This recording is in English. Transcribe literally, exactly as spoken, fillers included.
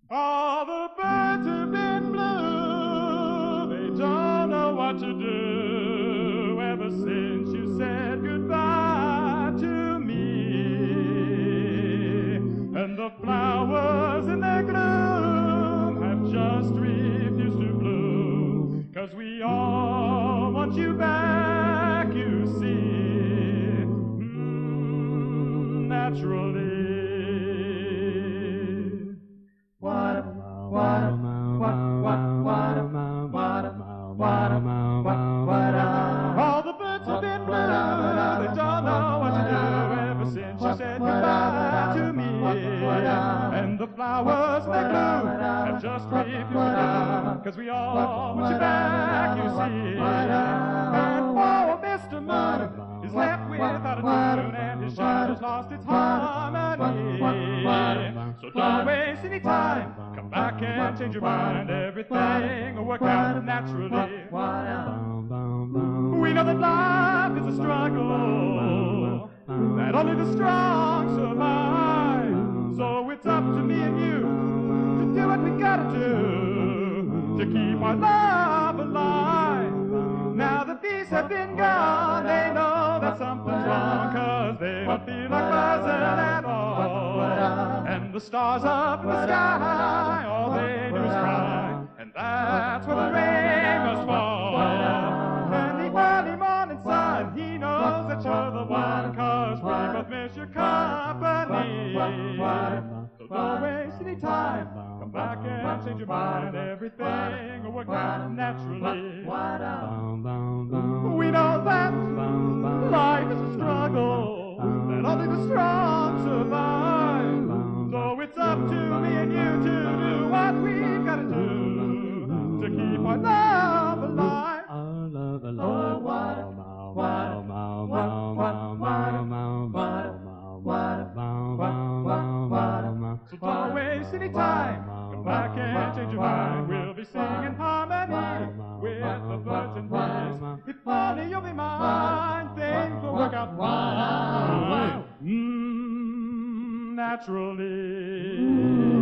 All the birds have been blue, they don't know what to do ever since you said goodbye to me. And the flowers in their gloom have just refused to bloom, 'cause we all want you back, you see, mm, naturally. What, what, what, what, what, what, what, what, what, all the birds have been blue, they don't know what to do ever since you said goodbye to me. And the flowers in their gloom have just refused to bloom, 'cause we all want you back, you see. And oh, Mister Moon is left without a tune, and his shadow's lost its harmony. So don't waste any time, come back and change your mind. Everything will work out naturally. We know that life is a struggle, that only the strong survive. So it's up to me and you to do what we gotta do to keep our love alive. Now the bees have been gone, they know that something's wrong, 'cause they don't feel like buzzing at all. And the stars up in the sky, all they do is cry, and that's where the rain must fall. And the early morning sun, he knows that you're the one, 'cause we both miss your company. So don't waste any time, come back and change your mind. Everything will work out naturally. We know that life is a struggle, that only the strong survive. So it's up to me and you to do what we've got to do to keep our love alive. Oh, what, what, what, what, what, what, what, so don't waste any time, come back and change your mind. We'll be singing harmony with the birds and bees. If only you'll be mine, things will work out fine. Mm, naturally.